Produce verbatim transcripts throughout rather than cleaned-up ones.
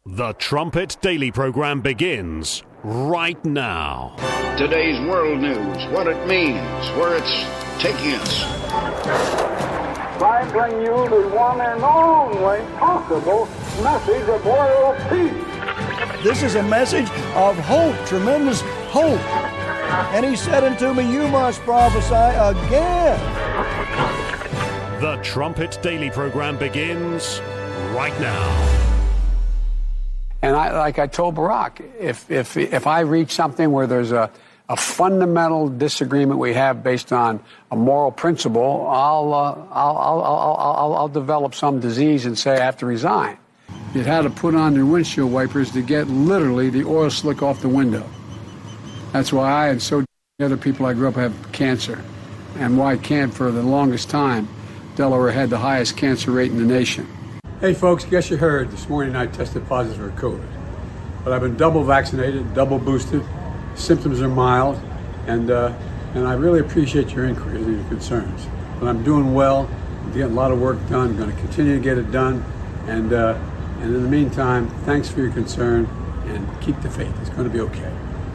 The Trumpet Daily program begins right now. Today's world news, what it means, where it's taking us. I bring you the one and only possible message of world peace. This is a message of hope, tremendous hope. And he said unto me, you must prophesy again. The Trumpet Daily program begins right now. And I, like I told Barack, if if if I reach something where there's a, a fundamental disagreement we have based on a moral principle, I'll, uh, I'll, I'll, I'll, I'll, I'll develop some disease and say I have to resign. You'd had to put on your windshield wipers to get literally the oil slick off the window. That's why I and so many other people I grew up have cancer. And why can't for the longest time, Delaware had the highest cancer rate in the nation. Hey folks, guess you heard this morning I tested positive for COVID. But I've been double vaccinated, double boosted, symptoms are mild, and uh, and I really appreciate your inquiries and your concerns. But I'm doing well, I'm getting a lot of work done, I'm going to continue to get it done, and, uh, and in the meantime, thanks for your concern, and keep the faith, it's going to be okay.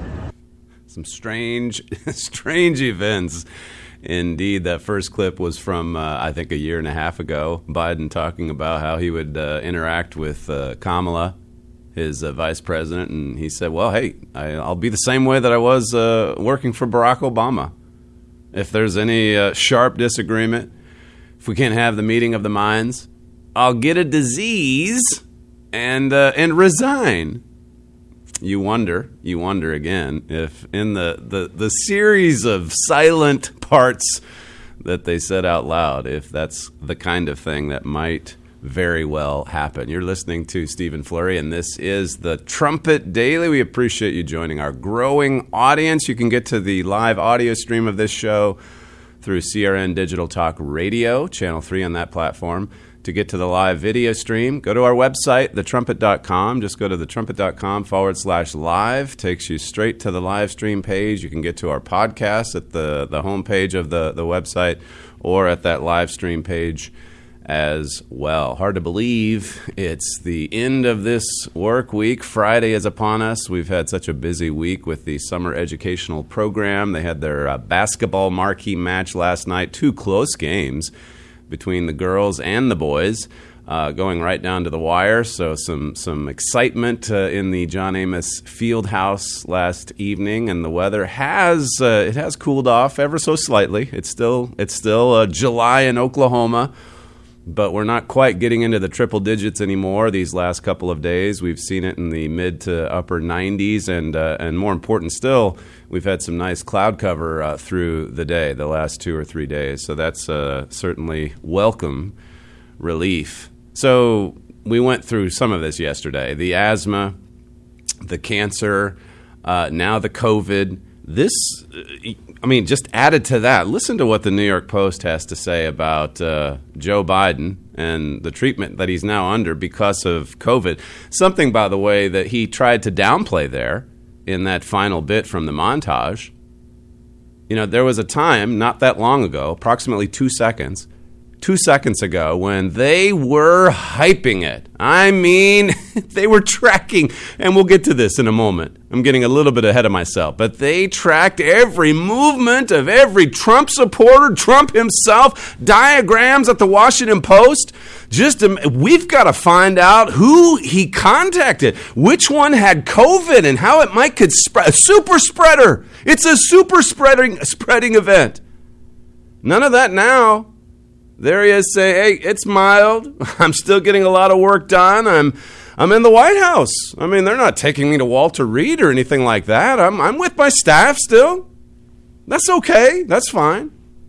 Some strange, strange events. Indeed, that first clip was from, uh, I think, a year and a half ago. Biden talking about how he would uh, interact with uh, Kamala, his uh, vice president, and he said, well, hey, I, I'll be the same way that I was uh, working for Barack Obama. If there's any uh, sharp disagreement, if we can't have the meeting of the minds, I'll get a disease and uh, and resign. You wonder, you wonder again, if in the, the, the series of silent parts that they said out loud, if that's the kind of thing that might very well happen. You're listening to Stephen Flurry, and this is the Trumpet Daily. We appreciate you joining our growing audience. You can get to the live audio stream of this show through C R N Digital Talk Radio, Channel three on that platform. To get to the live video stream, go to our website, the trumpet dot com. Just go to the trumpet dot com forward slash live. Takes you straight to the live stream page. You can get to our podcast at the, the homepage of the, the website or at that live stream page as well. Hard to believe it's the end of this work week. Friday is upon us. We've had such a busy week with the summer educational program. They had their uh, basketball marquee match last night. Two close games between the girls and the boys, uh, going right down to the wire. So some some excitement uh, in the John Amos Fieldhouse last evening, and the weather has uh, it has cooled off ever so slightly. It's still it's still uh, July in Oklahoma, but we're not quite getting into the triple digits anymore. These last couple of days, we've seen it in the mid to upper nineties, and uh, and more important still, we've had some nice cloud cover uh, through the day, the last two or three days. So that's uh, certainly welcome relief. So we went through some of this yesterday. The asthma, the cancer, uh, now the COVID. This, I mean, just added to that, listen to what the New York Post has to say about uh, Joe Biden and the treatment that he's now under because of COVID. Something, by the way, that he tried to downplay there in that final bit from the montage. You know, there was a time not that long ago, approximately two seconds, two seconds ago, when they were hyping it. I mean, they were tracking, and we'll get to this in a moment. I'm getting a little bit ahead of myself, but they tracked every movement of every Trump supporter, Trump himself, diagrams at the Washington Post. Just, um, we've got to find out who he contacted, which one had COVID, and how it might could spread. A super spreader. It's a super spreading spreading event. None of that now. There he is saying, hey, it's mild. I'm still getting a lot of work done. I'm I'm in the White House. I mean, they're not taking me to Walter Reed or anything like that. I'm I'm with my staff still. That's okay. That's fine.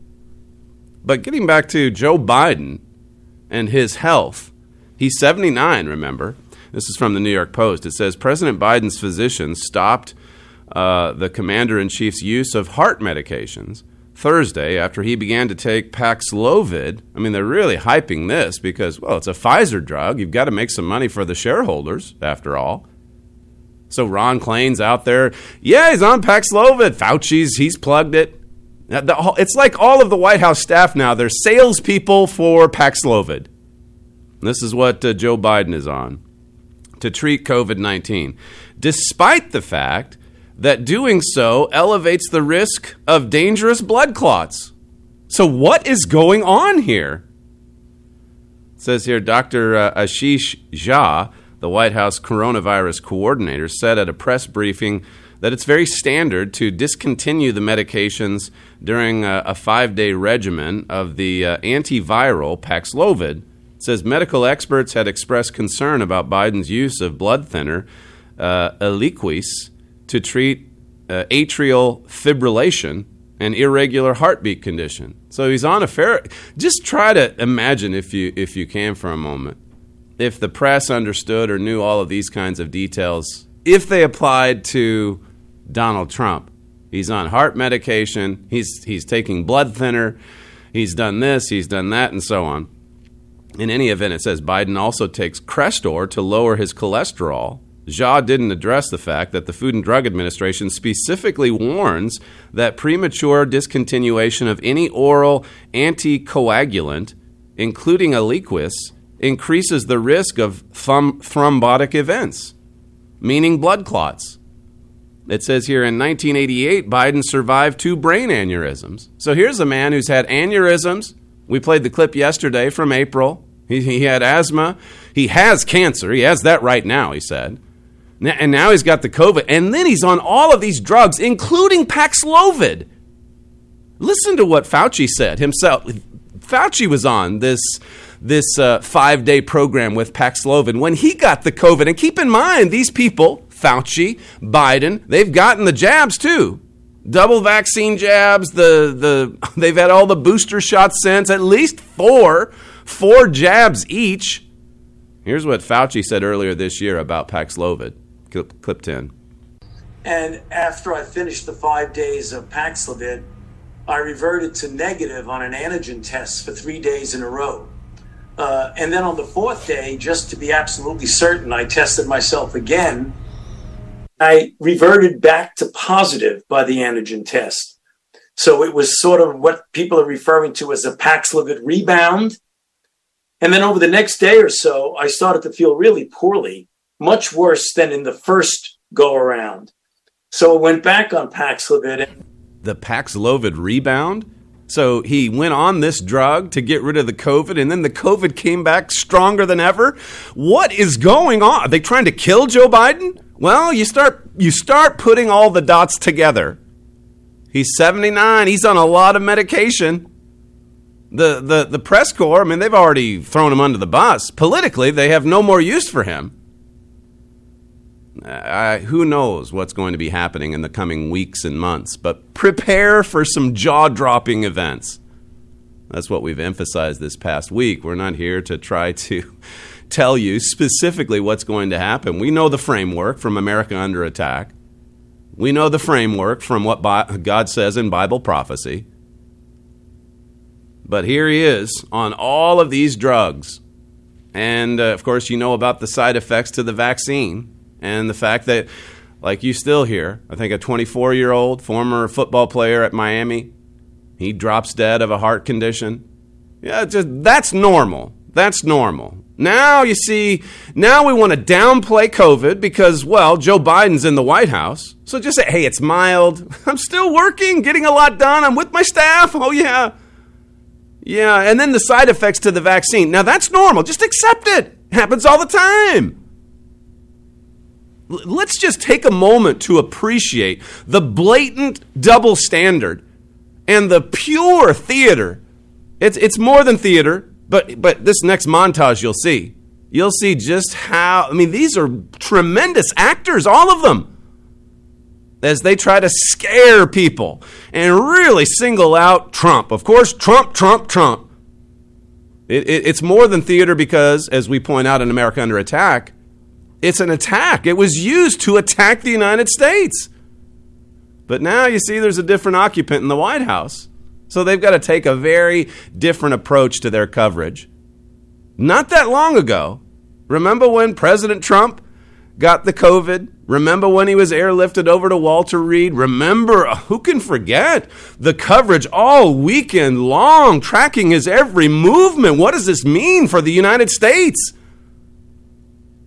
But getting back to Joe Biden and his health. He's seventy-nine, remember. This is from the New York Post. It says, President Biden's physicians stopped uh, the commander-in-chief's use of heart medications Thursday after he began to take Paxlovid. I mean, they're really hyping this because, well, it's a Pfizer drug. You've got to make some money for the shareholders, after all. So Ron Klain's out there. Yeah, he's on Paxlovid. Fauci's, he's plugged it. It's like all of the White House staff now. They're salespeople for Paxlovid. This is what uh, Joe Biden is on. to treat COVID nineteen, despite the fact that doing so elevates the risk of dangerous blood clots. So what is going on here? It says here, Doctor Uh, Ashish Jha, the White House coronavirus coordinator, said at a press briefing that it's very standard to discontinue the medications during a, a five-day regimen of the uh, antiviral Paxlovid. It says medical experts had expressed concern about Biden's use of blood thinner, uh, Eliquis, to treat uh, atrial fibrillation, an irregular heartbeat condition. So he's on a fair... Just try to imagine, if you if you can for a moment, if the press understood or knew all of these kinds of details, if they applied to Donald Trump. He's on heart medication, he's he's taking blood thinner, he's done this, he's done that, and so on. In any event, it says Biden also takes Crestor to lower his cholesterol. Jha didn't address the fact that the Food and Drug Administration specifically warns that premature discontinuation of any oral anticoagulant, including Eliquis, increases the risk of throm- thrombotic events, meaning blood clots. It says here in nineteen eighty-eight, Biden survived two brain aneurysms. So here's a man who's had aneurysms. We played the clip yesterday from April. He, he had asthma. He has cancer. He has that right now, he said. And now he's got the COVID. And then he's on all of these drugs, including Paxlovid. Listen to what Fauci said himself. Fauci was on this, this uh, five-day program with Paxlovid when he got the COVID. And keep in mind, these people, Fauci, Biden, they've gotten the jabs too. Double vaccine jabs, the the they've had all the booster shots since, at least four, four jabs each. Here's what Fauci said earlier this year about Paxlovid. Clip, clip ten. And after I finished the five days of Paxlovid, I reverted to negative on an antigen test for three days in a row. Uh, and then on the fourth day, just to be absolutely certain, I tested myself again. I reverted back to positive by the antigen test. So it was sort of what people are referring to as a Paxlovid rebound. And then over the next day or so, I started to feel really poorly, much worse than in the first go around. So I went back on Paxlovid. The Paxlovid rebound? So he went on this drug to get rid of the COVID, and then the COVID came back stronger than ever? What is going on? Are they trying to kill Joe Biden? Well, you start you start putting all the dots together. He's seventy-nine. He's on a lot of medication. The, the, the press corps, I mean, they've already thrown him under the bus. Politically, they have no more use for him. Uh, who knows what's going to be happening in the coming weeks and months, but prepare for some jaw-dropping events. That's what we've emphasized this past week. We're not here to try to tell you specifically what's going to happen. We know the framework from America Under Attack. We know the framework from what God says in Bible prophecy. But here he is on all of these drugs. And, uh, of course, you know about the side effects to the vaccine. And the fact that, like you still hear, I think a twenty-four-year-old former football player at Miami, he drops dead of a heart condition. Yeah, just that's normal. That's normal. Now, you see, now we want to downplay COVID because, well, Joe Biden's in the White House. So just say, hey, it's mild. I'm still working, getting a lot done. I'm with my staff. Oh, yeah. Yeah, and then the side effects to the vaccine. Now, that's normal. Just accept it. It happens all the time. Let's just take a moment to appreciate the blatant double standard and the pure theater. It's it's more than theater, but but this next montage you'll see. You'll see just how, I mean, these are tremendous actors, all of them, as they try to scare people and really single out Trump. Of course, Trump, Trump, Trump. It, it, it's more than theater because, as we point out in America Under Attack, it's an attack. It was used to attack the United States. But now you see there's a different occupant in the White House. So they've got to take a very different approach to their coverage. Not that long ago, remember when President Trump got the COVID? Remember when he was airlifted over to Walter Reed? Remember, who can forget the coverage all weekend long, tracking his every movement? What does this mean for the United States?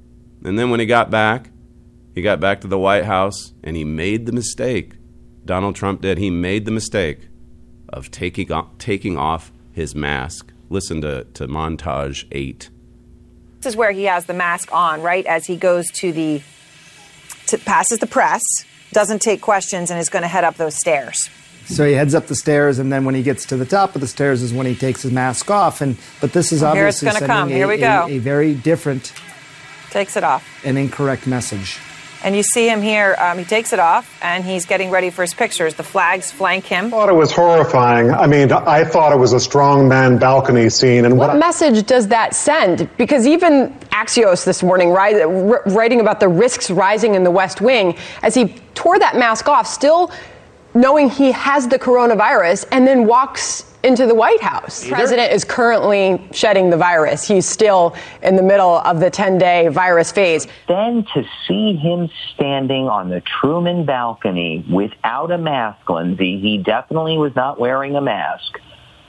And then when he got back, he got back to the White House, and he made the mistake. Donald Trump did. He made the mistake of taking off, taking off his mask. Listen to, to montage eight. This is where he has the mask on, right, as he goes to the, to, passes the press, doesn't take questions, and is going to head up those stairs. So he heads up the stairs, and then when he gets to the top of the stairs is when he takes his mask off. And but this is obviously Here it's come. sending Here we a, go. a, a very different, takes it off, an incorrect message. And you see him here. Um, he takes it off, and he's getting ready for his pictures. The flags flank him. I thought it was horrifying. I mean, I thought it was a strongman balcony scene. And what, what message does that send? Because even Axios this morning, right, writing about the risks rising in the West Wing, as he tore that mask off, still knowing he has the coronavirus, and then walks into the White House. The president is currently shedding the virus. He's still in the middle of the ten-day virus phase. Then to see him standing on the Truman balcony without a mask, Lindsay, he definitely was not wearing a mask.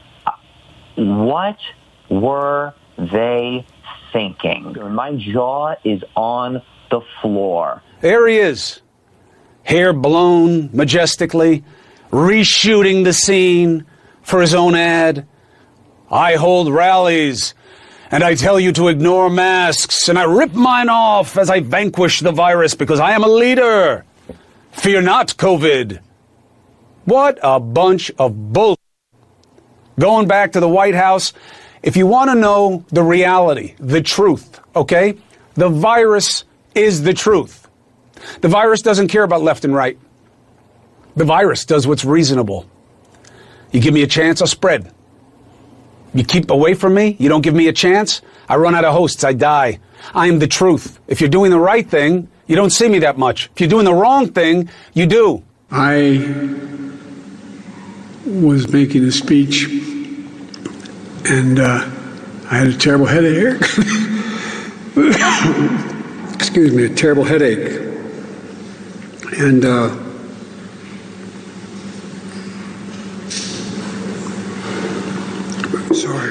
What were they thinking? My jaw is on the floor. There he is, hair blown majestically, reshooting the scene for his own ad. I hold rallies, and I tell you to ignore masks, and I rip mine off as I vanquish the virus because I am a leader. Fear not, COVID. What a bunch of bull. Going back to the White House, if you want to know the reality, the truth, okay? The virus is the truth. The virus doesn't care about left and right. The virus does what's reasonable. You give me a chance, I'll spread. You keep away from me, you don't give me a chance, I run out of hosts, I die. I am the truth. If you're doing the right thing, you don't see me that much. If you're doing the wrong thing, you do. I was making a speech, and uh, I had a terrible headache. Excuse me, a terrible headache. And uh, sorry,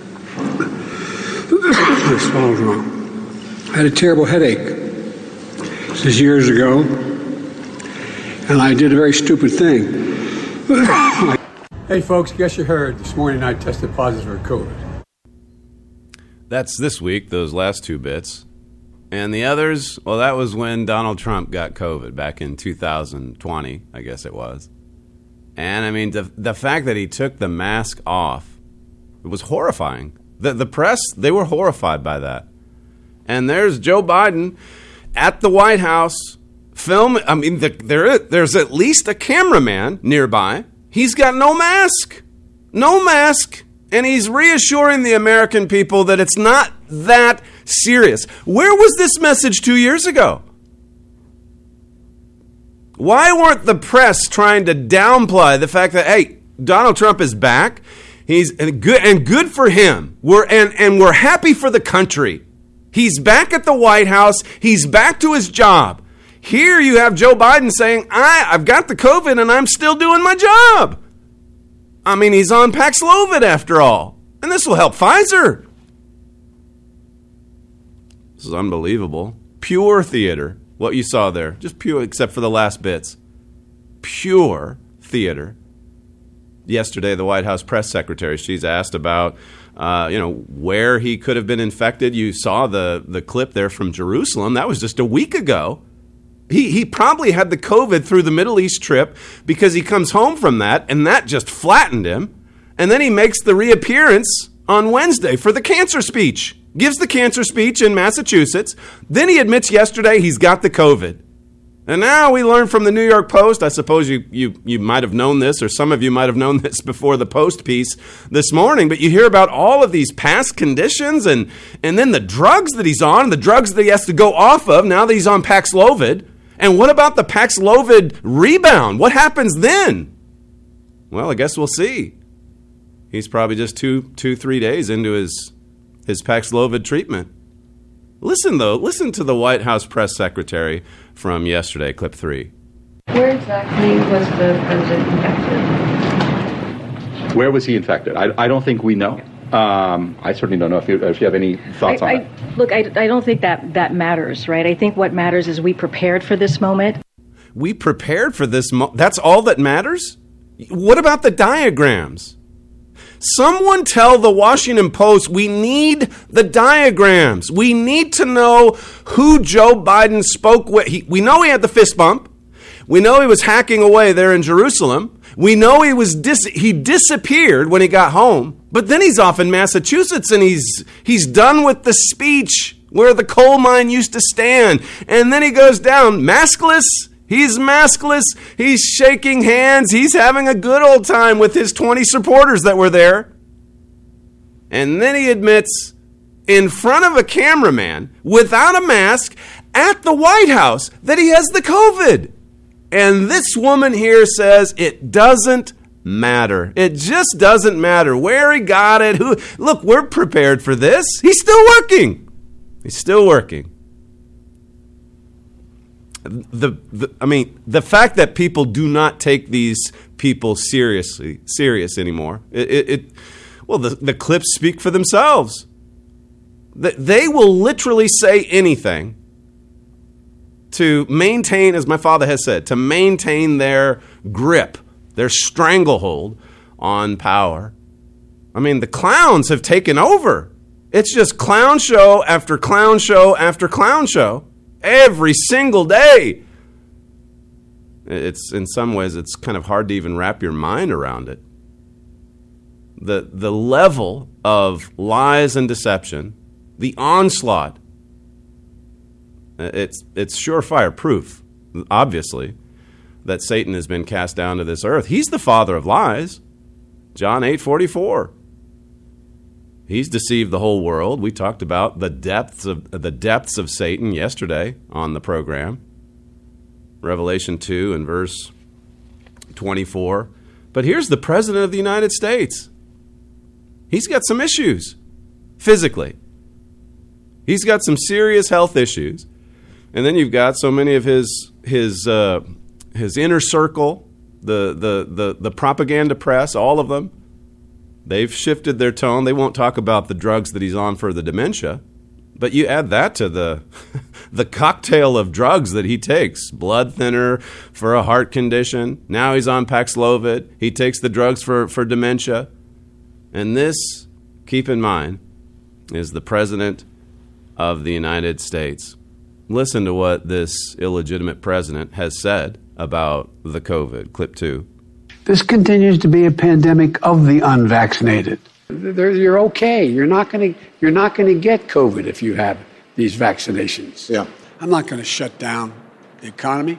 I swallowed wrong. I had a terrible headache. This is years ago, and I did a very stupid thing. Hey folks, guess you heard. This morning I tested positive for COVID. That's this week, those last two bits. And the others, well, that was when Donald Trump got COVID back in two thousand twenty, I guess it was. And I mean, the, the fact that he took the mask off, it was horrifying. The, the press, they were horrified by that. And there's Joe Biden at the White House film. I mean, the, there there's at least a cameraman nearby. He's got no mask. No mask. And he's reassuring the American people that it's not that serious. Where was this message two years ago? Why weren't the press trying to downplay the fact that, hey, Donald Trump is back? He's and good and good for him. We're and, and we're happy for the country. He's back at the White House. He's back to his job. Here you have Joe Biden saying, I, I've got the COVID and I'm still doing my job. I mean, he's on Paxlovid after all. And this will help Pfizer. This is unbelievable. Pure theater. What you saw there. Just pure, except for the last bits. Pure theater. Yesterday, the White House press secretary, she's asked about, uh, you know, where he could have been infected. You saw the, the clip there from Jerusalem. That was just a week ago. He he probably had the COVID through the Middle East trip because he comes home from that, and that just flattened him. And then he makes the reappearance on Wednesday for the cancer speech. Gives the cancer speech in Massachusetts. Then he admits yesterday he's got the COVID. And now we learn from the New York Post, I suppose you, you, you might have known this, or some of you might have known this before the Post piece this morning, but you hear about all of these past conditions and, and then the drugs that he's on, the drugs that he has to go off of now that he's on Paxlovid. And what about the Paxlovid rebound? What happens then? Well, I guess we'll see. He's probably just two, two, three days into his his Paxlovid treatment. Listen, though. Listen to the White House press secretary from yesterday, clip three. Where exactly was the president infected? Where was he infected? I, I don't think we know. Um, I certainly don't know if you, if you have any thoughts I, on I, it. Look, I, I don't think that that matters, right? I think what matters is we prepared for this moment. We prepared for this moment. That's all that matters? What about the diagrams? Someone tell the Washington Post we need the diagrams. We need to know who Joe Biden spoke with. He, we know he had the fist bump. We know he was hacking away there in Jerusalem. We know he was dis- he disappeared when he got home. But then he's off in Massachusetts and he's he's done with the speech where the coal mine used to stand. And then he goes down maskless. He's maskless. He's shaking hands. He's having a good old time with his twenty supporters that were there. And then he admits in front of a cameraman without a mask at the White House that he has the COVID. And this woman here says it doesn't matter. It just doesn't matter where he got it. Who? Look, we're prepared for this. He's still working. He's still working. The, the I mean, the fact that people do not take these people seriously, serious anymore. It, it, it well, the, the clips speak for themselves. They will literally say anything to maintain, as my father has said, to maintain their grip, their stranglehold on power. I mean, the clowns have taken over. It's just clown show after clown show after clown show every single day. It's, in some ways, it's kind of hard to even wrap your mind around it. The, the level of lies and deception, the onslaught, It's it's surefire proof, obviously, that Satan has been cast down to this earth. He's the father of lies. John eight forty-four. He's deceived the whole world. We talked about the depths of the depths of Satan yesterday on the program. Revelation two and verse twenty-four. But here's the President of the United States. He's got some issues physically. He's got some serious health issues. And then you've got so many of his his uh, his inner circle, the, the the the propaganda press, all of them. They've shifted their tone. They won't talk about the drugs that he's on for the dementia, but you add that to the the cocktail of drugs that he takes: blood thinner for a heart condition. Now he's on Paxlovid. He takes the drugs for for dementia, and this, keep in mind, is the President of the United States. Listen to what this illegitimate president has said about the COVID. Clip two. This continues to be a pandemic of the unvaccinated. They're, you're okay. You're not going to you're not going to get COVID if you have these vaccinations. Yeah. I'm not going to shut down the economy.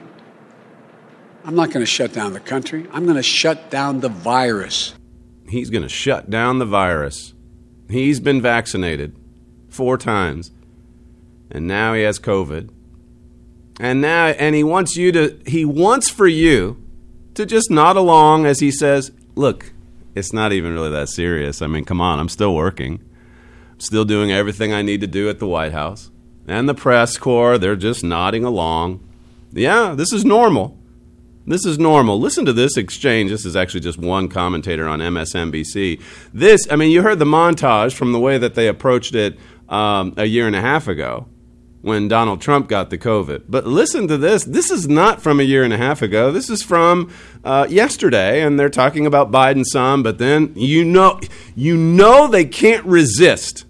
I'm not going to shut down the country. I'm going to shut down the virus. He's going to shut down the virus. He's been vaccinated four times. And now he has COVID. And now, and he wants you to, he wants for you to just nod along as he says, look, it's not even really that serious. I mean, come on, I'm still working. I'm still doing everything I need to do at the White House. And the press corps, they're just nodding along. Yeah, this is normal. This is normal. Listen to this exchange. This is actually just one commentator on M S N B C. This, I mean, you heard the montage from the way that they approached it um, a year and a half ago, when Donald Trump got the COVID. But listen to this. This is not from a year and a half ago. This is from uh, yesterday, and they're talking about Biden some, but then you know, you know they can't resist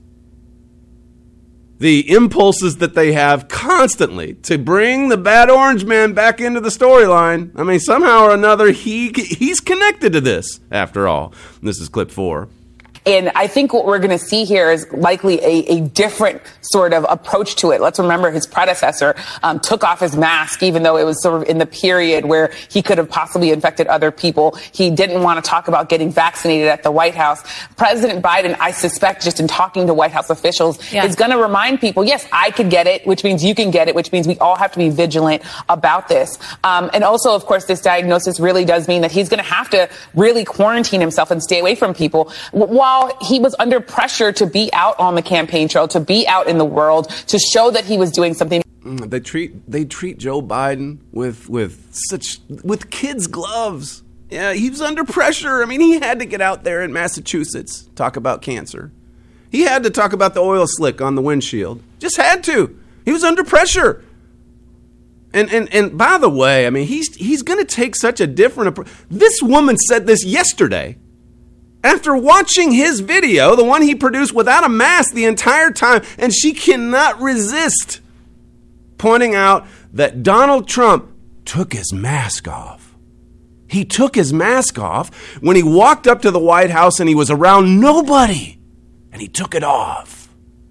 the impulses that they have constantly to bring the bad orange man back into the storyline. I mean, somehow or another, he he's connected to this, after all. This is clip four. And I think what we're going to see here is likely a, a different sort of approach to it. Let's remember his predecessor um, took off his mask, even though it was sort of in the period where he could have possibly infected other people. He didn't want to talk about getting vaccinated at the White House. President Biden, I suspect, just in talking to White House officials, yeah. is going to remind people, yes, I could get it, which means you can get it, which means we all have to be vigilant about this. Um, and also, of course, this diagnosis really does mean that he's going to have to really quarantine himself and stay away from people while he was under pressure to be out on the campaign trail, to be out in the world, to show that he was doing something. They treat they treat Joe Biden with with such with kids' gloves. Yeah, he was under pressure. I mean, he had to get out there in Massachusetts, talk about cancer. He had to talk about the oil slick on the windshield. Just had to. He was under pressure. And and and by the way, I mean, he's he's going to take such a different approach. This woman said this yesterday. After watching his video, the one he produced without a mask the entire time, and she cannot resist pointing out that Donald Trump took his mask off. He took his mask off when he walked up to the White House and he was around nobody, and he took it off.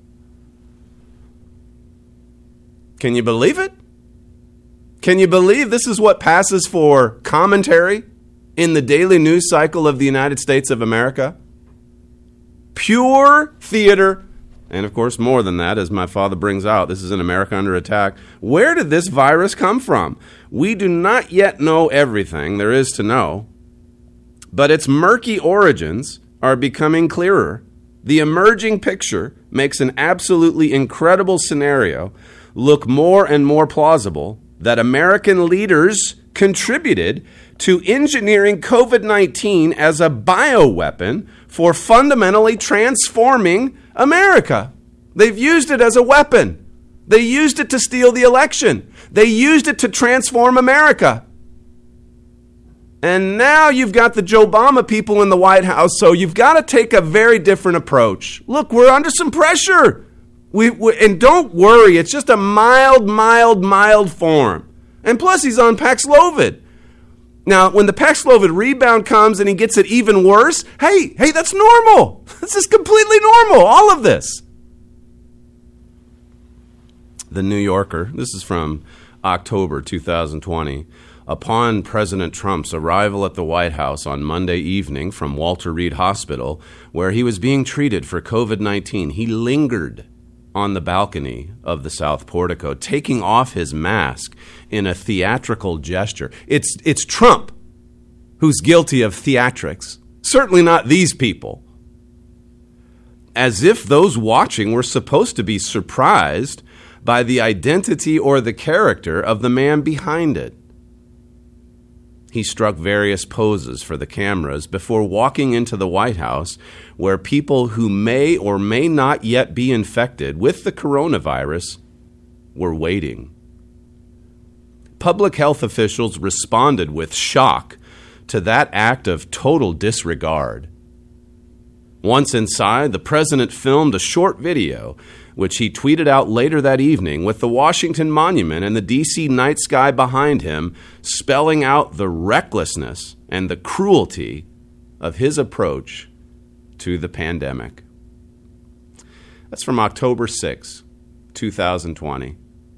Can you believe it? Can you believe this is what passes for commentary in the daily news cycle of the United States of America? Pure theater, and of course more than that, as my father brings out. This is an America Under Attack. Where did this virus come from? We do not yet know everything there is to know, but its murky origins are becoming clearer. The emerging picture makes an absolutely incredible scenario look more and more plausible that American leaders contributed to engineering COVID nineteen as a bioweapon for fundamentally transforming America. They've used it as a weapon. They used it to steal the election. They used it to transform America. And now you've got the Joe Obama people in the White House, so you've got to take a very different approach. Look, we're under some pressure. We, we and don't worry, it's just a mild, mild, mild form. And plus, he's on Paxlovid. Now, when the Paxlovid rebound comes and he gets it even worse, hey, hey, that's normal. This is completely normal, all of this. The New Yorker, this is from October two thousand twenty. Upon President Trump's arrival at the White House on Monday evening from Walter Reed Hospital, where he was being treated for COVID nineteen, he lingered on the balcony of the South Portico, taking off his mask in a theatrical gesture. It's it's Trump who's guilty of theatrics, certainly not these people. As if those watching were supposed to be surprised by the identity or the character of the man behind it. He struck various poses for the cameras before walking into the White House, where people who may or may not yet be infected with the coronavirus were waiting. Public health officials responded with shock to that act of total disregard. Once inside, the president filmed a short video, which he tweeted out later that evening with the Washington Monument and the D C night sky behind him, spelling out the recklessness and the cruelty of his approach to the pandemic. That's from October sixth, two thousand twenty.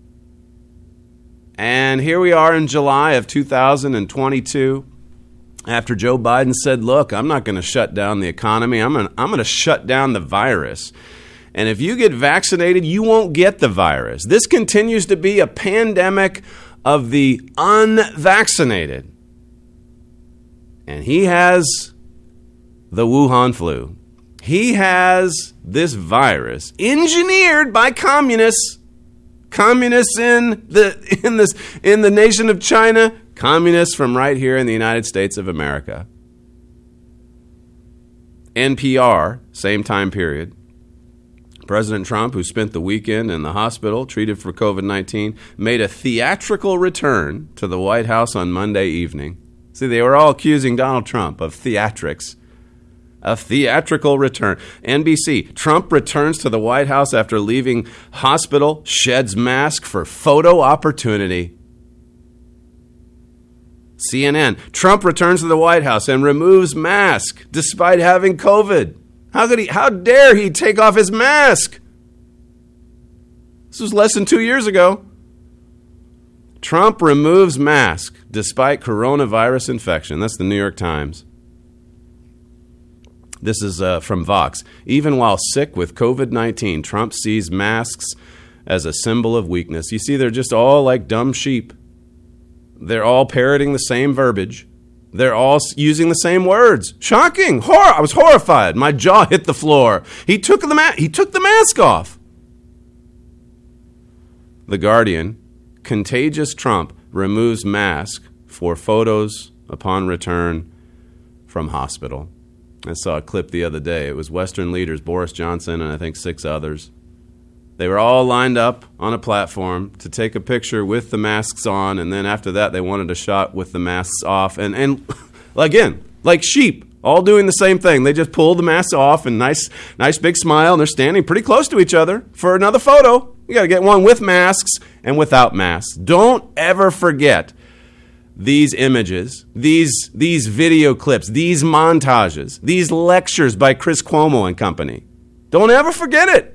And here we are in July of two thousand twenty-two. After Joe Biden said, look, I'm not going to shut down the economy. I'm going I'm going to shut down the virus. And if you get vaccinated, you won't get the virus. This continues to be a pandemic of the unvaccinated. And he has the Wuhan flu. He has this virus engineered by communists. Communists in the in this in the nation of China, communists from right here in the United States of America. N P R, same time period. President Trump, who spent the weekend in the hospital treated for COVID nineteen, made a theatrical return to the White House on Monday evening. See, they were all accusing Donald Trump of theatrics. A theatrical return. N B C, Trump returns to the White House after leaving hospital, sheds mask for photo opportunity. C N N, Trump returns to the White House and removes mask despite having COVID. How could he, how dare he take off his mask? This was less than two years ago. Trump removes mask despite coronavirus infection. That's the New York Times. This is uh, from Vox. Even while sick with COVID nineteen, Trump sees masks as a symbol of weakness. You see, they're just all like dumb sheep. They're all parroting the same verbiage. They're all using the same words. Shocking. Horror. I was horrified. My jaw hit the floor. He took the ma- he took the mask off. The Guardian, contagious Trump removes mask for photos upon return from hospital. I saw a clip the other day. It was Western leaders, Boris Johnson and I think six others. They were all lined up on a platform to take a picture with the masks on, and then after that they wanted a shot with the masks off. And, and again, like sheep, all doing the same thing. They just pull the masks off and nice, nice big smile, and they're standing pretty close to each other for another photo. You got to get one with masks and without masks. Don't ever forget these images, these, these video clips, these montages, these lectures by Chris Cuomo and company. Don't ever forget it.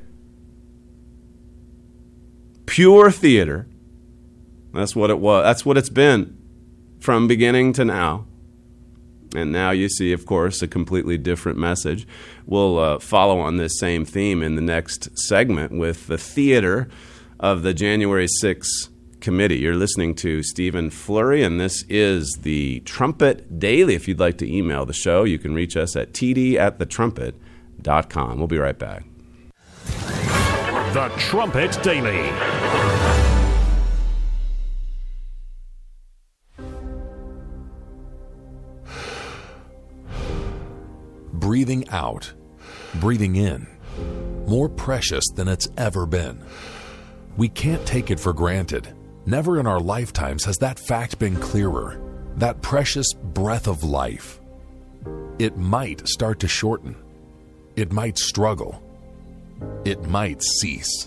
Pure theater. That's what it was. That's what it's been from beginning to now. And now you see, of course, a completely different message. We'll uh, follow on this same theme in the next segment with the theater of the January sixth committee. You're listening to Stephen Flurry, and this is the Trumpet Daily. If you'd like to email the show, you can reach us at t d at the trumpet dot com. We'll be right back. The Trumpet Daily. Breathing out, breathing in, more precious than it's ever been. We can't take it for granted. Never in our lifetimes has that fact been clearer. That precious breath of life. It might start to shorten. It might struggle. It might cease.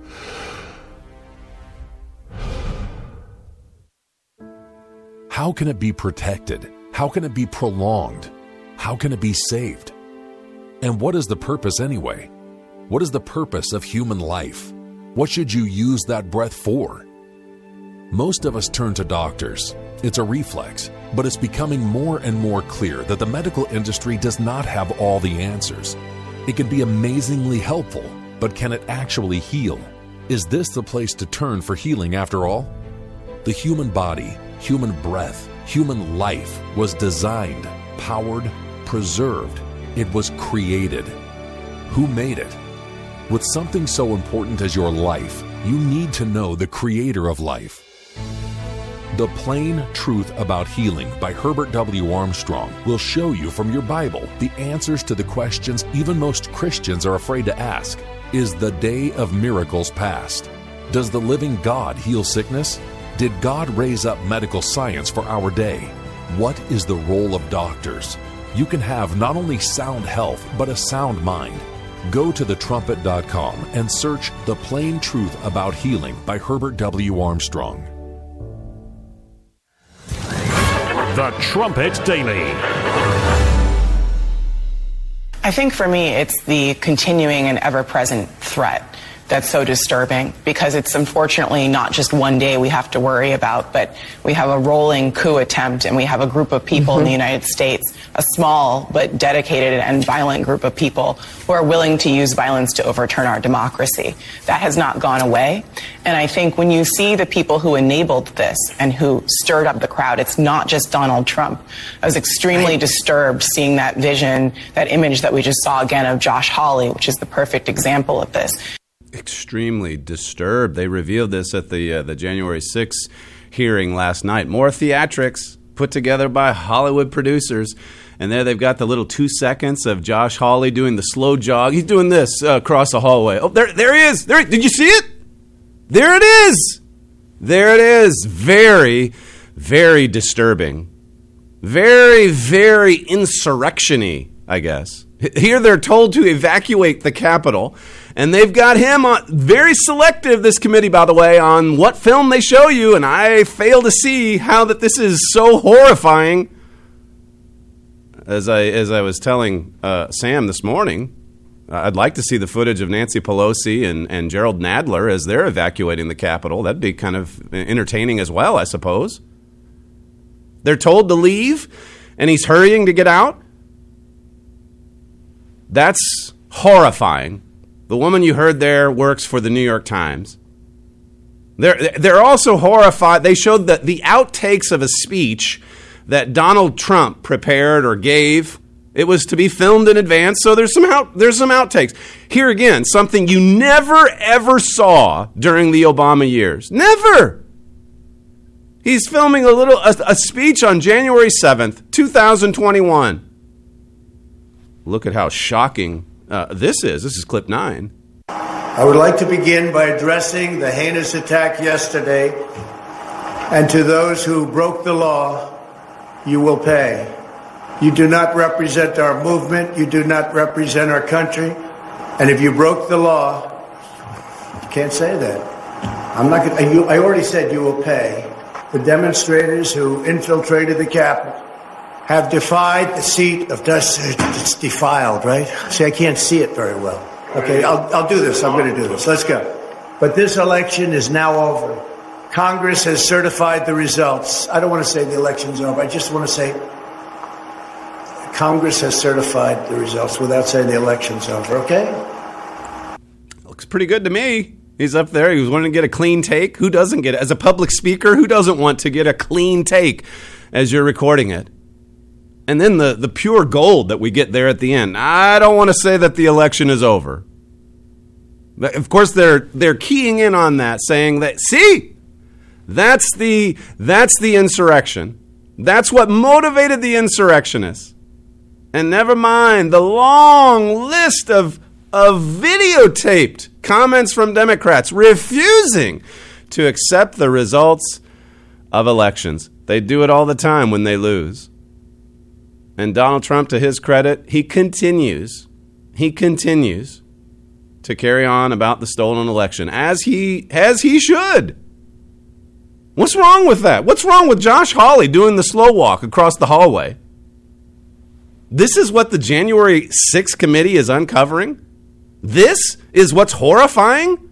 How can it be protected? How can it be prolonged? How can it be saved? And what is the purpose anyway? What is the purpose of human life? What should you use that breath for? Most of us turn to doctors. It's a reflex, but it's becoming more and more clear that the medical industry does not have all the answers. It can be amazingly helpful, but can it actually heal? Is this the place to turn for healing after all? The human body, human breath, human life was designed, powered, preserved. It was created. Who made it? With something so important as your life, you need to know the creator of life. The Plain Truth About Healing by Herbert W. Armstrong will show you from your Bible the answers to the questions even most Christians are afraid to ask. Is the day of miracles past? Does the living God heal sickness? Did God raise up medical science for our day? What is the role of doctors? You can have not only sound health, but a sound mind. Go to the trumpet dot com and search The Plain Truth About Healing by Herbert W. Armstrong. The Trumpet Daily. I think for me, it's the continuing and ever-present threat that's so disturbing, because it's unfortunately not just one day we have to worry about, but we have a rolling coup attempt, and we have a group of people mm-hmm. in the United States, a small but dedicated and violent group of people who are willing to use violence to overturn our democracy. That has not gone away. And I think when you see the people who enabled this and who stirred up the crowd, it's not just Donald Trump. I was extremely disturbed seeing that vision, that image that we just saw again of Josh Hawley, which is the perfect example of this. Extremely disturbed. They revealed this at the uh, the January sixth hearing last night. More theatrics put together by Hollywood producers. And there they've got the little two seconds of Josh Hawley doing the slow jog. He's doing this uh, across the hallway. Oh, there, there he is. There, did you see it? There it is. There it is. Very, very disturbing. Very, very insurrection-y, I guess. Here they're told to evacuate the Capitol, and they've got him on, very selective, this committee, by the way, on what film they show you, and I fail to see how that this is so horrifying. As I as I was telling uh, Sam this morning, I'd like to see the footage of Nancy Pelosi and, and Gerald Nadler as they're evacuating the Capitol. That'd be kind of entertaining as well, I suppose. They're told to leave, and he's hurrying to get out. That's horrifying. The woman you heard there works for the New York Times. They're, they're also horrified. They showed the, the outtakes of a speech that Donald Trump prepared or gave. It was to be filmed in advance, so there's some out, there's some outtakes. Here again, something you never, ever saw during the Obama years. Never! He's filming a little a, a speech on January seventh, two thousand twenty-one. Look at how shocking uh, this is. This is clip nine. I would like to begin by addressing the heinous attack yesterday, and to those who broke the law, you will pay. You do not represent our movement. You do not represent our country. And if you broke the law, you can't say that. I'm not going to, I already said you will pay. The demonstrators who infiltrated the Capitol have defied the seat of justice. It's defiled, right? See, I can't see it very well. Okay, I'll, I'll do this. I'm going to do this. Let's go. But this election is now over. Congress has certified the results. I don't want to say the election's over. I just want to say Congress has certified the results without saying the election's over, okay? Looks pretty good to me. He's up there. He was wanting to get a clean take. Who doesn't get it? As a public speaker, who doesn't want to get a clean take as you're recording it? And then the, the pure gold that we get there at the end. I don't want to say that the election is over. But of course, they're they're keying in on that, saying that, see, that's the that's the insurrection. That's what motivated the insurrectionists. And never mind the long list of of videotaped comments from Democrats refusing to accept the results of elections. They do it all the time when they lose. And Donald Trump, to his credit, he continues, he continues to carry on about the stolen election, as he as he should. What's wrong with that? What's wrong with Josh Hawley doing the slow walk across the hallway? This is what the January sixth committee is uncovering? This is what's horrifying?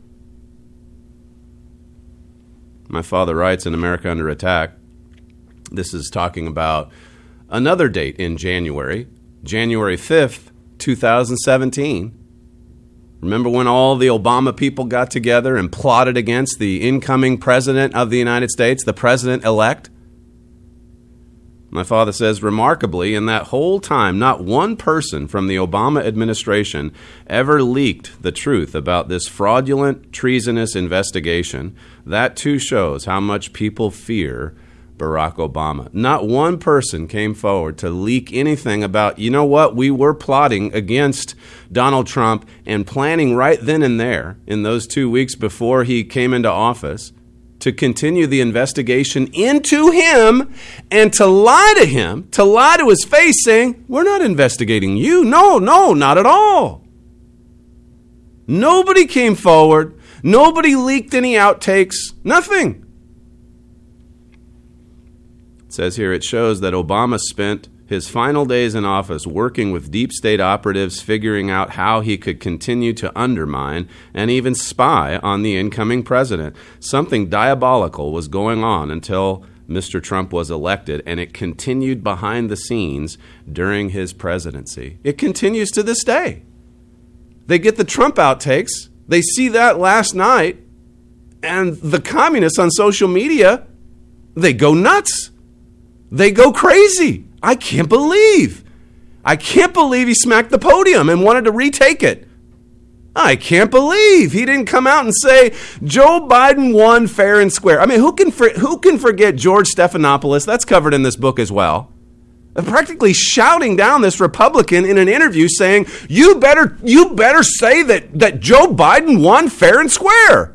My father writes in America Under Attack, this is talking about another date in January, January fifth, two thousand seventeen. Remember when all the Obama people got together and plotted against the incoming president of the United States, the president-elect? My father says, remarkably, in that whole time, not one person from the Obama administration ever leaked the truth about this fraudulent, treasonous investigation. That, too, shows how much people fear Barack Obama. Not one person came forward to leak anything about, you know what, we were plotting against Donald Trump and planning right then and there, in those two weeks before he came into office, to continue the investigation into him and to lie to him, to lie to his face, saying, we're not investigating you. No, no, not at all. Nobody came forward. Nobody leaked any outtakes. Nothing. It says here, it shows that Obama spent his final days in office working with deep state operatives, figuring out how he could continue to undermine and even spy on the incoming president. Something diabolical was going on until Mister Trump was elected, and it continued behind the scenes during his presidency. It continues to this day. They get the Trump outtakes. They see that last night, and the communists on social media, they go nuts. They go crazy. I can't believe. I can't believe he smacked the podium and wanted to retake it. I can't believe he didn't come out and say Joe Biden won fair and square. I mean, who can for, who can forget George Stephanopoulos? That's covered in this book as well. Practically shouting down this Republican in an interview saying, "You better you better say that that Joe Biden won fair and square."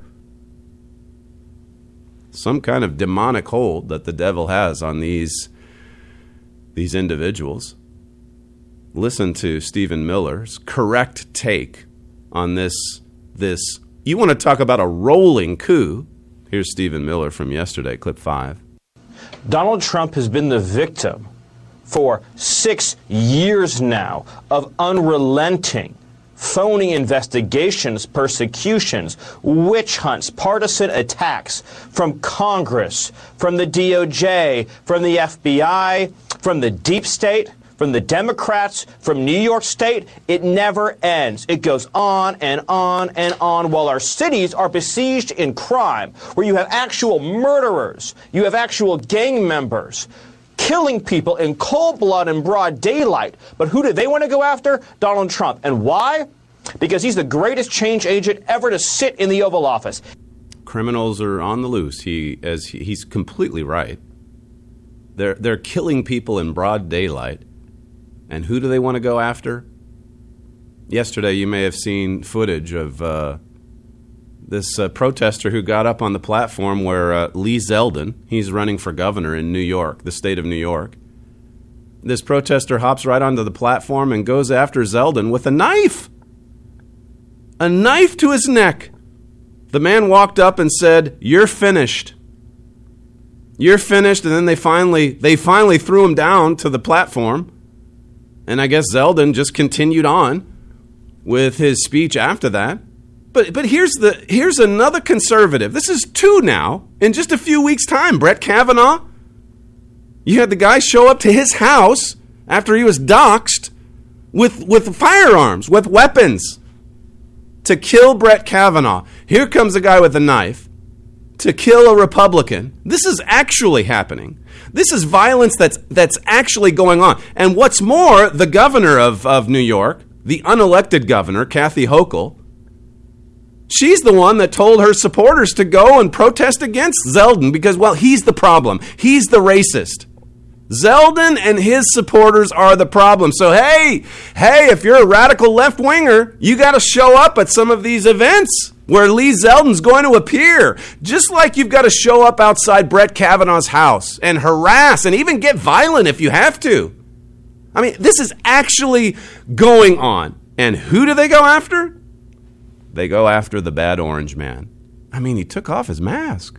Some kind of demonic hold that the devil has on these these individuals. Listen to Stephen Miller's correct take on this. This you want to talk about a rolling coup? Here's Stephen Miller from yesterday, clip five. Donald Trump has been the victim for six years now of unrelenting, phony investigations, persecutions, witch hunts, partisan attacks from Congress, from the D O J, from the F B I, from the deep state, from the Democrats, from New York State. It never ends. It goes on and on and on while our cities are besieged in crime, where you have actual murderers, you have actual gang members, killing people in cold blood and broad daylight. But who do they want to go after? Donald Trump. And why? Because he's the greatest change agent ever to sit in the Oval Office. criminals are on the loose. He, as he, he's completely right. They're they're killing people in broad daylight, and who do they want to go after? Yesterday, you may have seen footage of uh, this uh, protester who got up on the platform where uh, Lee Zeldin, he's running for governor in New York, the state of New York. This protester hops right onto the platform and goes after Zeldin with a knife. A knife to his neck. The man walked up and said, "You're finished. You're finished." And then they finally they finally threw him down to the platform. And I guess Zeldin just continued on with his speech after that. But but here's the here's another conservative. This is two now in just a few weeks' time. Brett Kavanaugh. You had the guy show up to his house after he was doxxed with with firearms, with weapons, to kill Brett Kavanaugh. Here comes a guy with a knife to kill a Republican. This is actually happening. This is violence that's that's actually going on. And what's more, the governor of, of New York, the unelected governor, Kathy Hochul, she's the one that told her supporters to go and protest against Zeldin because, well, he's the problem. He's the racist. Zeldin and his supporters are the problem. So, hey, hey, if you're a radical left-winger, you got to show up at some of these events where Lee Zeldin's going to appear. Just like you've got to show up outside Brett Kavanaugh's house and harass and even get violent if you have to. I mean, this is actually going on. And who do they go after? They go after the bad orange man. I mean, he took off his mask.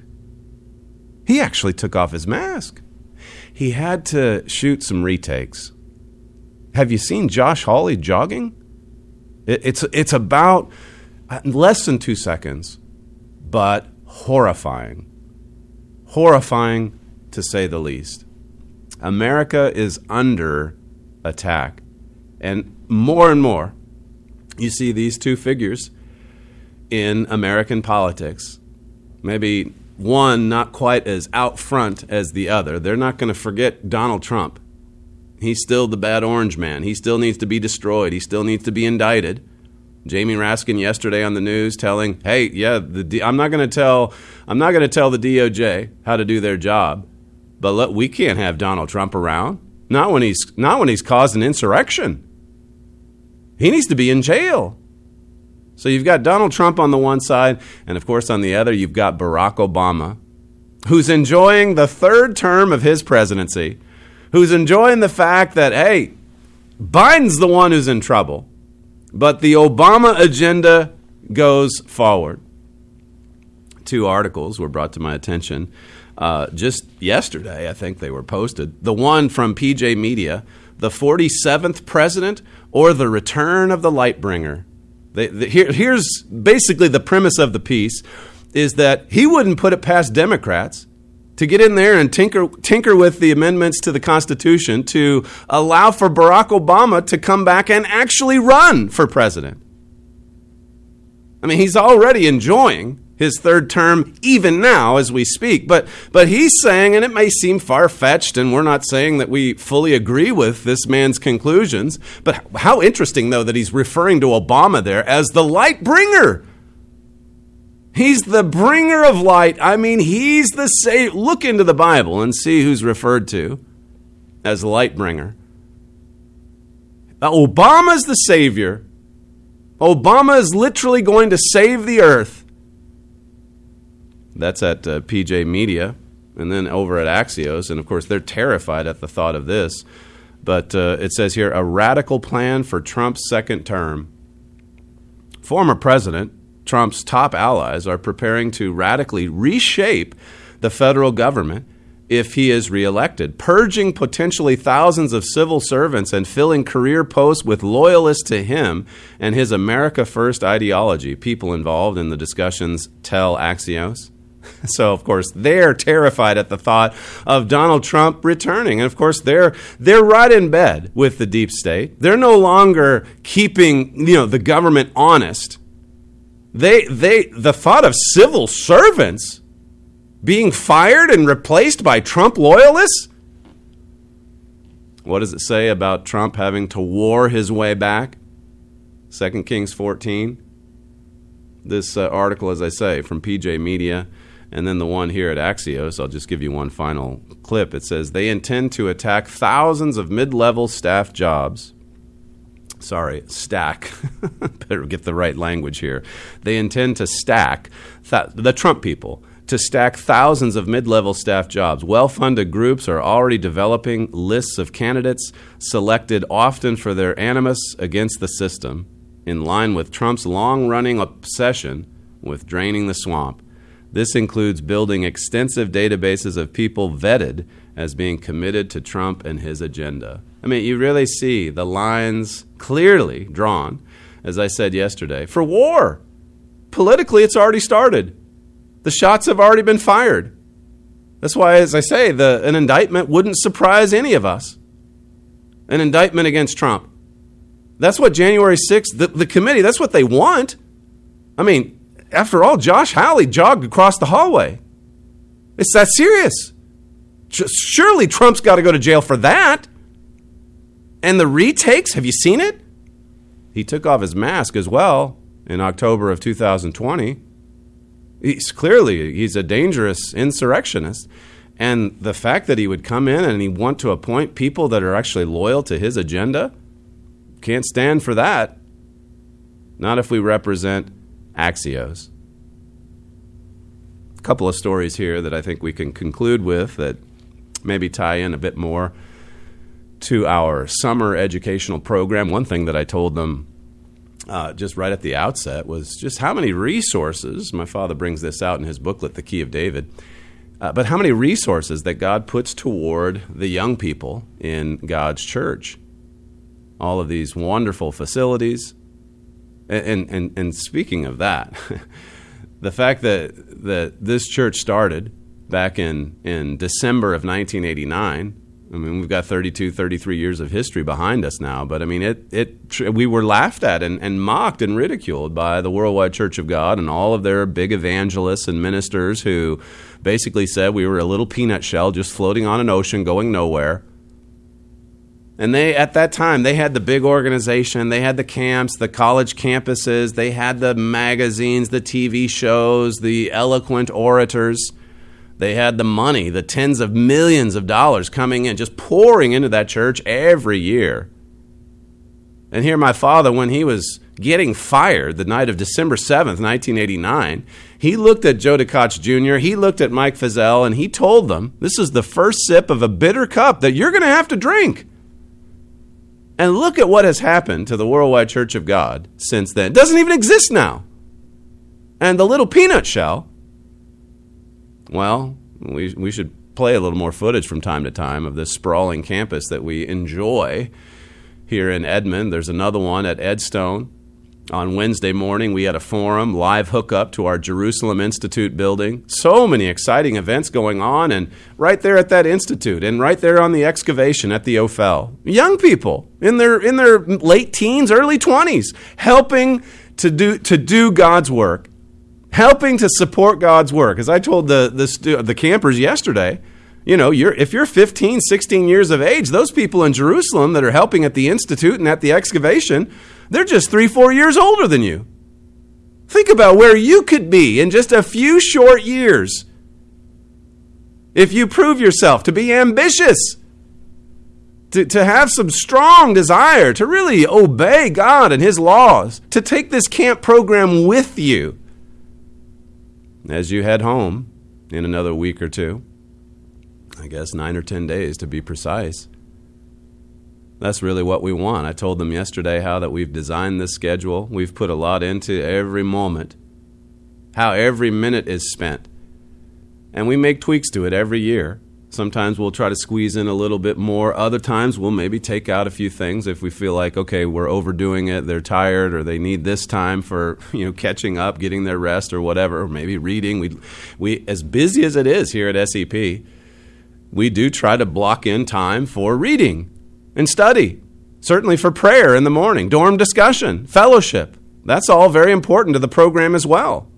He actually took off his mask. He had to shoot some retakes. Have you seen Josh Hawley jogging? It, it's it's about less than two seconds, but horrifying. Horrifying, to say the least. America is under attack. And more and more, you see these two figures in American politics. Maybe one not quite as out front as the other. They're not going to forget Donald Trump. He's still the bad orange man. He still needs to be destroyed. He still needs to be indicted. Jamie Raskin yesterday on the news telling, "Hey, yeah, the D- I'm not going to tell I'm not going to tell the D O J how to do their job, but look, we can't have Donald Trump around. Not when he's not when he's caused an insurrection. He needs to be in jail." So you've got Donald Trump on the one side, and of course on the other you've got Barack Obama, who's enjoying the third term of his presidency, who's enjoying the fact that, hey, Biden's the one who's in trouble, but the Obama agenda goes forward. Two articles were brought to my attention uh, just yesterday. I think they were posted. The one from P J Media, the forty-seventh president or the return of the Lightbringer. They, the, here, here's basically the premise of the piece, is that he wouldn't put it past Democrats to get in there and tinker tinker with the amendments to the Constitution to allow for Barack Obama to come back and actually run for president. I mean, he's already enjoying his third term even now as we speak. But but he's saying, and it may seem far-fetched, and we're not saying that we fully agree with this man's conclusions, but how interesting, though, that he's referring to Obama there as the light bringer. He's the bringer of light. I mean, he's the sa- look into the Bible and see who's referred to as the light bringer. Now, Obama's the savior. Obama is literally going to save the earth. That's at uh, P J Media, and then over at Axios. And, of course, they're terrified at the thought of this. But uh, it says here, a radical plan for Trump's second term. Former President Trump's top allies are preparing to radically reshape the federal government if he is reelected, purging potentially thousands of civil servants and filling career posts with loyalists to him and his America First ideology. People involved in the discussions tell Axios. So, of course, they're terrified at the thought of Donald Trump returning. And, of course, they're they're right in bed with the deep state. They're no longer keeping, you know, the government honest. They they the thought of civil servants being fired and replaced by Trump loyalists? What does it say about Trump having to war his way back? Second Kings fourteen. This uh, article, as I say, from P J Media, and then the one here at Axios. I'll just give you one final clip. It says, they intend to attack thousands of mid-level staff jobs. Sorry, stack. Better get the right language here. They intend to stack, th- the Trump people, to stack thousands of mid-level staff jobs. Well-funded groups are already developing lists of candidates selected often for their animus against the system, in line with Trump's long-running obsession with draining the swamp. This includes building extensive databases of people vetted as being committed to Trump and his agenda. I mean, you really see the lines clearly drawn, as I said yesterday, for war. Politically, it's already started. The shots have already been fired. That's why, as I say, the, an indictment wouldn't surprise any of us. An indictment against Trump. That's what January sixth, the, the committee, that's what they want. I mean, after all, Josh Hawley jogged across the hallway. It's that serious. Surely Trump's got to go to jail for that. And the retakes, have you seen it? He took off his mask as well in October of two thousand twenty. He's clearly, he's a dangerous insurrectionist. And the fact that he would come in and he want to appoint people that are actually loyal to his agenda, can't stand for that. Not if we represent Axios. A couple of stories here that I think we can conclude with that maybe tie in a bit more to our summer educational program. One thing that I told them uh, just right at the outset was just how many resources, my father brings this out in his booklet, The Key of David, uh, but how many resources that God puts toward the young people in God's church. All of these wonderful facilities. And, and, and speaking of that, the fact that, that this church started back in, in December of nineteen eighty-nine, I mean, we've got thirty-two, thirty-three years of history behind us now, but I mean, it, it we were laughed at and, and mocked and ridiculed by the Worldwide Church of God and all of their big evangelists and ministers who basically said we were a little peanut shell just floating on an ocean going nowhere. And they, at that time, they had the big organization, they had the camps, the college campuses, they had the magazines, the T V shows, the eloquent orators. They had the money, the tens of millions of dollars coming in, just pouring into that church every year. And here my father, when he was getting fired the night of December seventh, nineteen eighty-nine, he looked at Joe DeKotch Junior, he looked at Mike Fizzell, and he told them, this is the first sip of a bitter cup that you're going to have to drink. And look at what has happened to the Worldwide Church of God since then. It doesn't even exist now. And the little peanut shell, well, we we should play a little more footage from time to time of this sprawling campus that we enjoy here in Edmond. There's another one at Edstone. On Wednesday morning, we had a forum, live hookup to our Jerusalem Institute building. So many exciting events going on, and right there at that institute, and right there on the excavation at the Ophel. Young people in their in their late teens, early twenties, helping to do to do God's work, helping to support God's work. As I told the the, the campers yesterday, you know, you're if you're fifteen, sixteen years of age, those people in Jerusalem that are helping at the institute and at the excavation, they're just three, four years older than you. Think about where you could be in just a few short years if you prove yourself to be ambitious, to, to have some strong desire to really obey God and His laws, to take this camp program with you as you head home in another week or two. I guess nine or ten days to be precise. That's really what we want. I told them yesterday how that we've designed this schedule. We've put a lot into every moment, how every minute is spent. And we make tweaks to it every year. Sometimes we'll try to squeeze in a little bit more. Other times we'll maybe take out a few things if we feel like, okay, we're overdoing it, they're tired, or they need this time for, you know, catching up, getting their rest or whatever, or maybe reading. We, we as busy as it is here at S E P, we do try to block in time for reading and study, certainly for prayer in the morning, dorm discussion, fellowship. That's all very important to the program as well.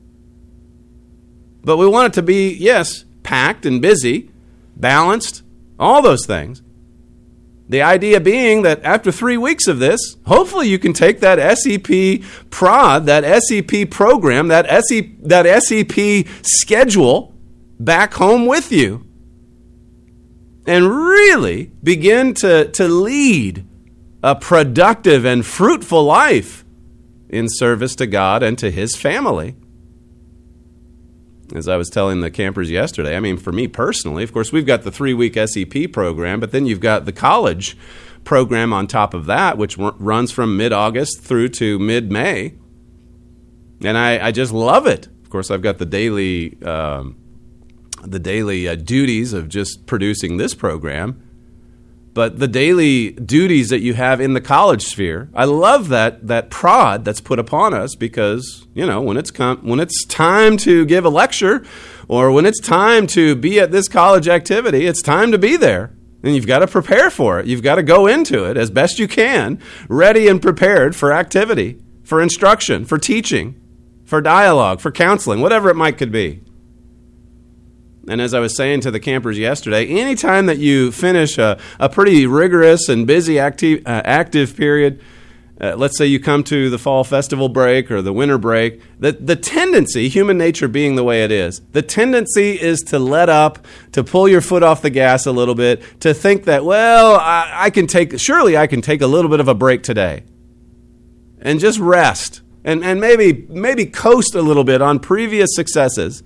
But we want it to be, yes, packed and busy, balanced, all those things. The idea being that after three weeks of this, hopefully you can take that S E P prod, that S E P program, that S E, that S E P schedule back home with you and really begin to, to lead a productive and fruitful life in service to God and to His family. As I was telling the campers yesterday, I mean, for me personally, of course, we've got the three-week S E P program, but then you've got the college program on top of that, which r- runs from mid-August through to mid-May. And I, I just love it. Of course, I've got the daily, um, the daily uh, duties of just producing this program. But the daily duties that you have in the college sphere, I love that that prod that's put upon us because, you know, when it's com- when it's time to give a lecture or when it's time to be at this college activity, it's time to be there. And you've got to prepare for it. You've got to go into it as best you can, ready and prepared for activity, for instruction, for teaching, for dialogue, for counseling, whatever it might could be. And as I was saying to the campers yesterday, anytime that you finish a, a pretty rigorous and busy active, uh, active period, uh, let's say you come to the fall festival break or the winter break, the, the tendency, human nature being the way it is, the tendency is to let up, to pull your foot off the gas a little bit, to think that, well, I, I can take, surely I can take a little bit of a break today and just rest and, and maybe maybe coast a little bit on previous successes.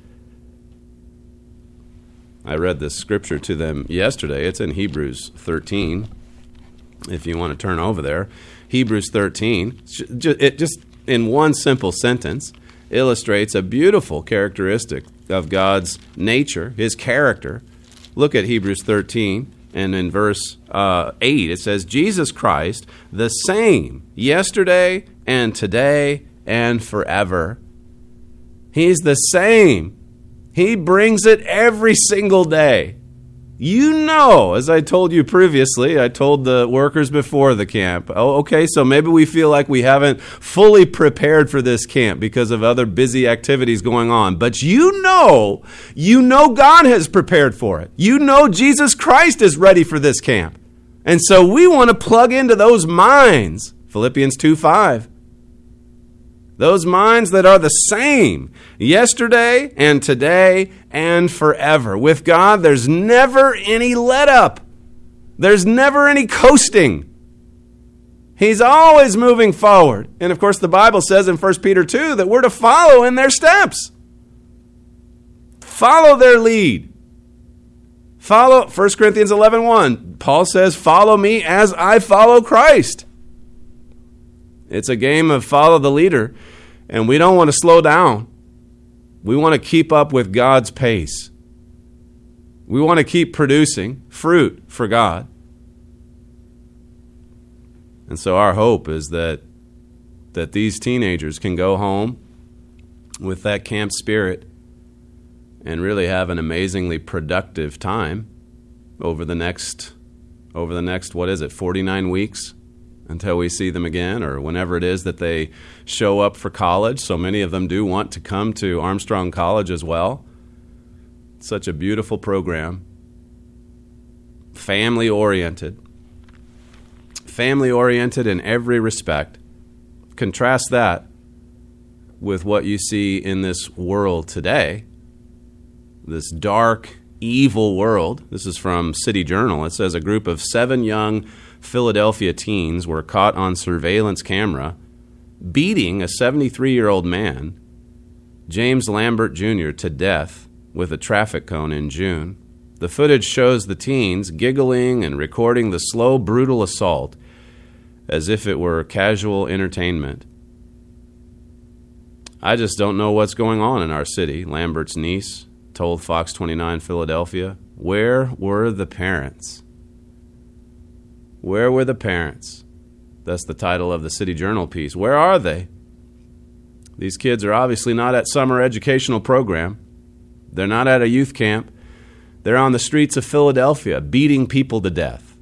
I read this scripture to them yesterday. It's in Hebrews thirteen, if you want to turn over there. Hebrews thirteen, it just in one simple sentence illustrates a beautiful characteristic of God's nature, His character. Look at Hebrews thirteen, and in verse uh, eight, it says, Jesus Christ, the same yesterday and today and forever. He's the same. He brings it every single day. You know, as I told you previously, I told the workers before the camp, oh, okay, so maybe we feel like we haven't fully prepared for this camp because of other busy activities going on. But you know, you know God has prepared for it. You know Jesus Christ is ready for this camp. And so we want to plug into those minds. Philippians two five. Those minds that are the same yesterday and today and forever. With God, there's never any let up. There's never any coasting. He's always moving forward. And of course, the Bible says in First Peter two that we're to follow in their steps. Follow their lead. Follow, First Corinthians eleven one. Paul says, follow me as I follow Christ. It's a game of follow the leader, and we don't want to slow down. We want to keep up with God's pace. We want to keep producing fruit for God. And so our hope is that that these teenagers can go home with that camp spirit and really have an amazingly productive time over the next over the next what is it, forty-nine weeks? Until we see them again, or whenever it is that they show up for college. So many of them do want to come to Armstrong College as well. Such a beautiful program. Family-oriented. Family-oriented in every respect. Contrast that with what you see in this world today. This dark, evil world. This is from City Journal. It says a group of seven young Philadelphia teens were caught on surveillance camera beating a seventy-three-year-old man, James Lambert Junior, to death with a traffic cone in June. The footage shows the teens giggling and recording the slow, brutal assault as if it were casual entertainment. I just don't know what's going on in our city, Lambert's niece told Fox twenty-nine Philadelphia. Where were the parents? Where were the parents? That's the title of the City Journal piece. Where are they? These kids are obviously not at summer educational program. They're not at a youth camp. They're on the streets of Philadelphia beating people to death.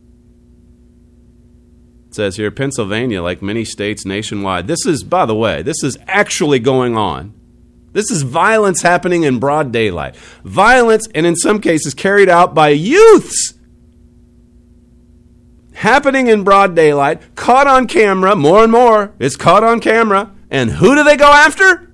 It says here, Pennsylvania, like many states nationwide. This is, by the way, this is actually going on. This is violence happening in broad daylight. Violence, and in some cases carried out by youths. happening in broad daylight, caught on camera, more and more. It's caught on camera. And who do they go after?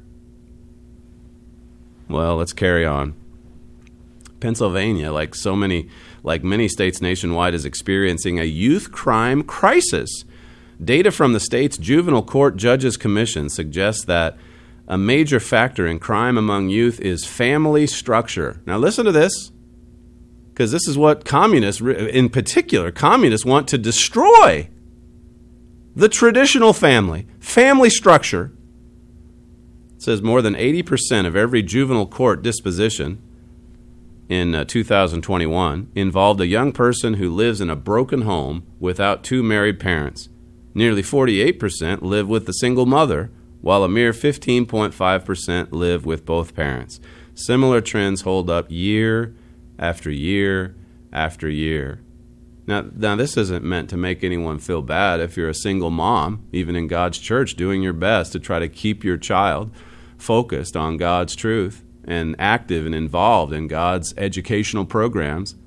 Well, let's carry on. Pennsylvania, like so many, like many states nationwide, is experiencing a youth crime crisis. Data from the state's Juvenile Court Judges Commission suggests that a major factor in crime among youth is family structure. Now listen to this, because this is what communists, in particular, communists want to destroy. The traditional family, family structure. It says more than eighty percent of every juvenile court disposition in uh, two thousand twenty-one involved a young person who lives in a broken home without two married parents. Nearly forty-eight percent live with the single mother, while a mere fifteen point five percent live with both parents. Similar trends hold up year after year after year. Now, now, this isn't meant to make anyone feel bad if you're a single mom, even in God's church, doing your best to try to keep your child focused on God's truth and active and involved in God's educational programs.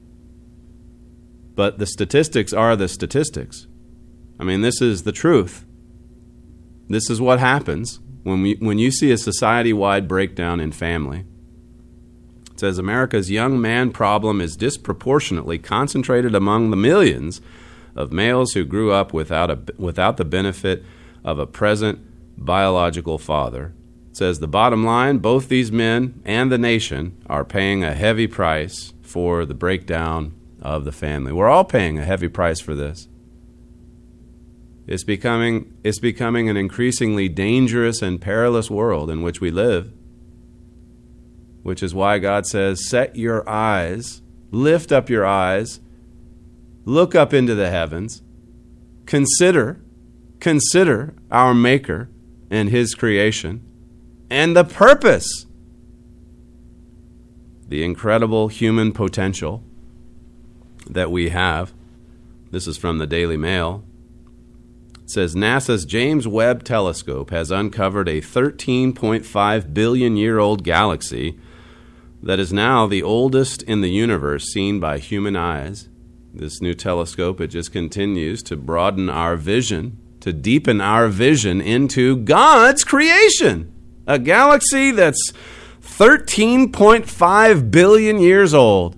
But the statistics are the statistics. I mean, this is the truth. This is what happens when we when you see a society-wide breakdown in family. It says America's young man problem is disproportionately concentrated among the millions of males who grew up without a without the benefit of a present biological father. It says the bottom line, both these men and the nation are paying a heavy price for the breakdown of the family. We're all paying a heavy price for this. It's becoming it's becoming an increasingly dangerous and perilous world in which we live. Which is why God says, set your eyes, lift up your eyes, look up into the heavens, consider, consider our Maker and His creation, and the purpose, the incredible human potential that we have. This is from the Daily Mail. It says NASA's James Webb Telescope has uncovered a thirteen point five billion year old galaxy that is now the oldest in the universe seen by human eyes. This new telescope, it just continues to broaden our vision, to deepen our vision into God's creation. A galaxy that's thirteen point five billion years old.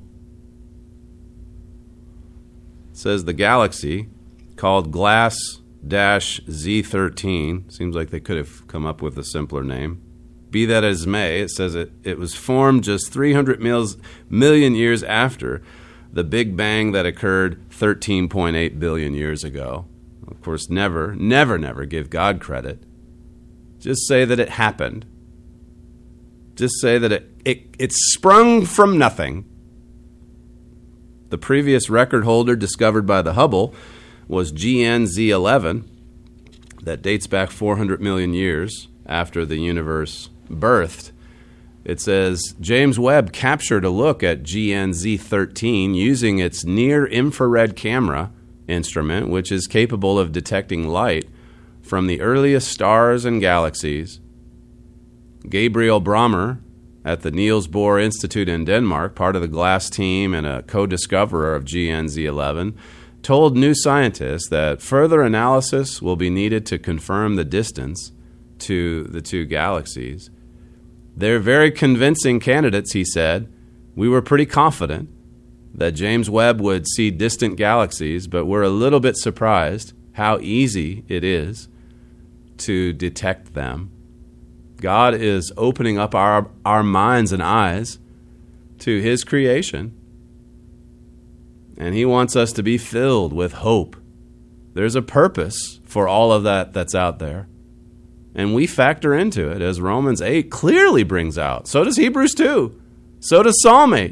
It says the galaxy, called Glass Z thirteen, seems like they could have come up with a simpler name. Be that as may, it says it, it was formed just three hundred million years after the Big Bang that occurred thirteen point eight billion years ago. Of course, never, never, never give God credit. Just say that it happened. Just say that it, it, it sprung from nothing. The previous record holder discovered by the Hubble was G N Z eleven, that dates back four hundred million years after the universe birthed. It says James Webb captured a look at G N Z thirteen using its near-infrared camera instrument, which is capable of detecting light from the earliest stars and galaxies. Gabriel Brommer at the Niels Bohr Institute in Denmark, part of the GLASS team and a co-discoverer of G N Z eleven, told New Scientist that further analysis will be needed to confirm the distance to the two galaxies. They're very convincing candidates, he said. We were pretty confident that James Webb would see distant galaxies, but we're a little bit surprised how easy it is to detect them. God is opening up our, our minds and eyes to His creation. And He wants us to be filled with hope. There's a purpose for all of that that's out there. And we factor into it, as Romans eight clearly brings out. So does Hebrews two. So does Psalm eight.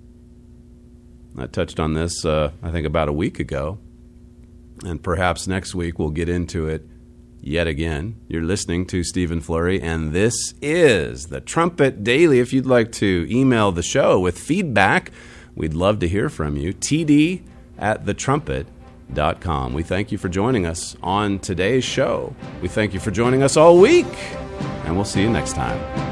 I touched on this, uh, I think, about a week ago. And perhaps next week we'll get into it yet again. You're listening to Stephen Flurry, and this is the Trumpet Daily. If you'd like to email the show with feedback, we'd love to hear from you. T D at the trumpet dot com. We thank you for joining us on today's show. We thank you for joining us all week, and we'll see you next time.